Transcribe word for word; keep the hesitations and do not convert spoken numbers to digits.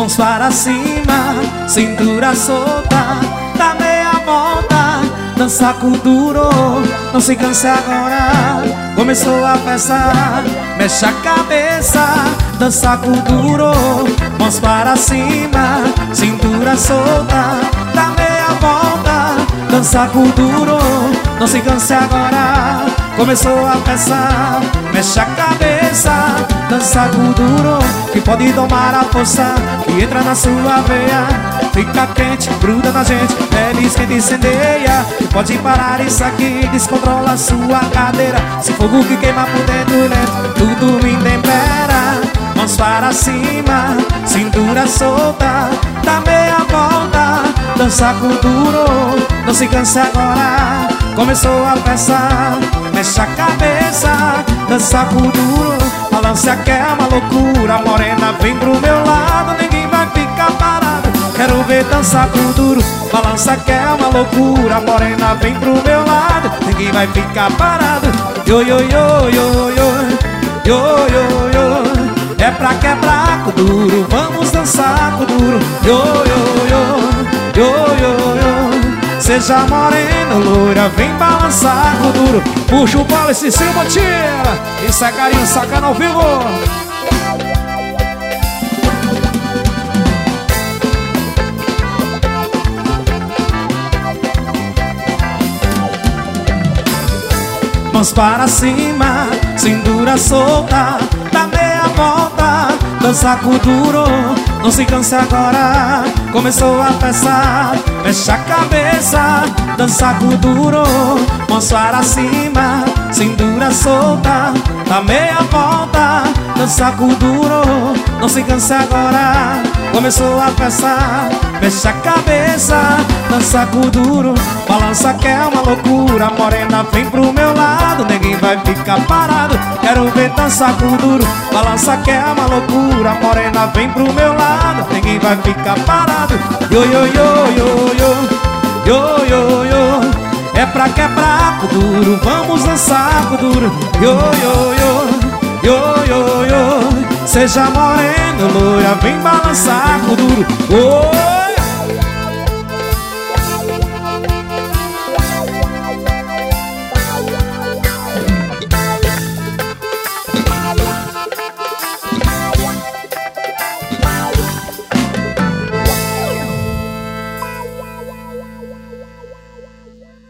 mãos para cima, cintura solta, dá meia volta, dança com duro, não se canse agora. Começou a festa, mexe a cabeça, dança com duro, mãos para cima, cintura solta, dá meia volta, dança com duro, não se canse agora. Começou a festa, mexe a cabeça, dança com duro, que pode tomar a força que entra na sua veia. Fica quente, gruda na gente, pele esquenta e incendeia. E pode parar isso aqui, descontrola a sua cadeira. Se fogo que queima por dentro lento, tudo me tempera. Mãos para cima, cintura solta, dá meia volta, dança com duro, não se canse agora. Começou a festa, mexe a cabeça, dança com duro, balança que é uma loucura. Morena, vem pro meu lado, ninguém vai ficar parado. Quero ver dançar com duro, balança que é uma loucura. Morena, vem pro meu lado, ninguém vai ficar parado. Yo, yo, yo, yo, yo, yo, yo, yo. É pra quebrar com duro, vamos dançar com duro. Yo, yo, yo, yo, yo, yo. Seja morena ou loira, vem balançar com duro. Puxa o bolo e se cima, tira. Isso é carinho sacana ao vivo. Mãos para cima, cintura solta, dá meia volta, dança com duro, não se canse agora. Começou a festa, mexe a cabeça, dança com duro, mãos para cima, cintura solta, dá meia volta, dança com duro, não se canse agora. Começou a festa, mexe a cabeça, dança com duro, balança que é uma loucura. Morena, vem pro meu lado, ninguém vai ficar parado. Quero ver dançar com duro, balança que é uma loucura. Morena, vem pro meu lado, ninguém vai ficar parado. Yo, yo, yo, yo, yo, yo, yo, yo. É pra quebrar com duro, vamos dançar com duro. Yo, yo, yo, yo, yo, yo. Seja morena ou loira, vem balançar com duro. Oh!